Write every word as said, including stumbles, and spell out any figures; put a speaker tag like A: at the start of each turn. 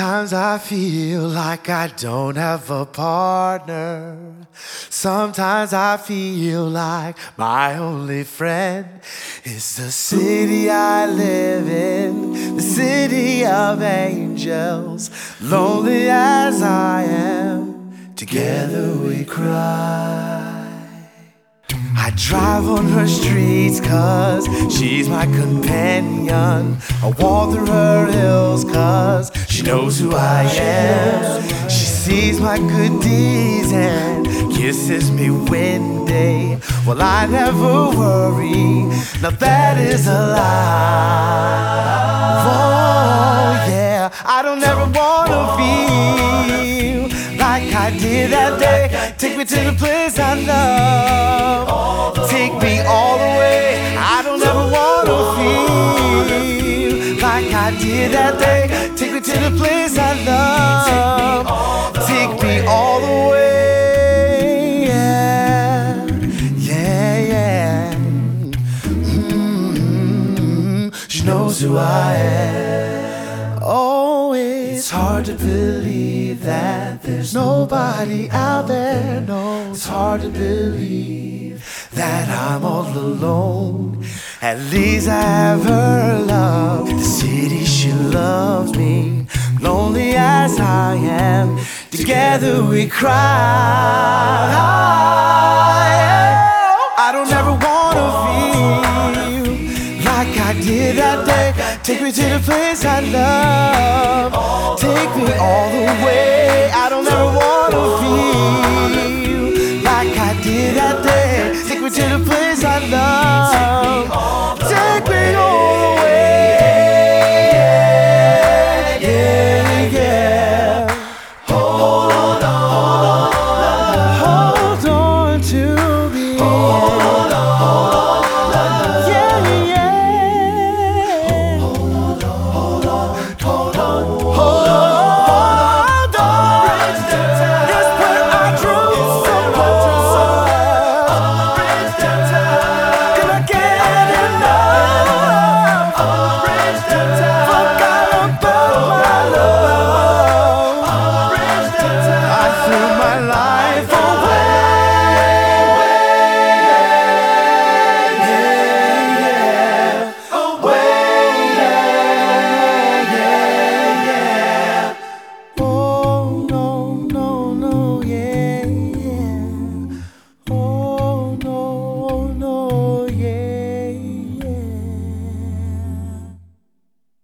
A: Sometimes I feel like I don't have a partner. Sometimes I feel like my only friend is the city I live in, the city of angels. Lonely as I am, together we cry. I drive on her streets cause she's my companion. I walk through her hills cause she knows who I am. She sees my good deeds and kisses me when day. Well, I never worry, now that is a lie. Oh yeah, I don't ever wanna feel like I did that day. Take me to the place I love, take me all the way. I don't ever wanna feel like I did that day. Take me to the place I love, take me all the way. Yeah, yeah, yeah. Mm-hmm. She knows who I am. Oh, it's hard to believe that there's nobody out there. No, it's hard to believe that I'm all alone. At least I have her love, the city she loves me. Lonely as I am, together we cry. I don't ever wanna feel like I did that day. Take me to the place I love, take me all the way.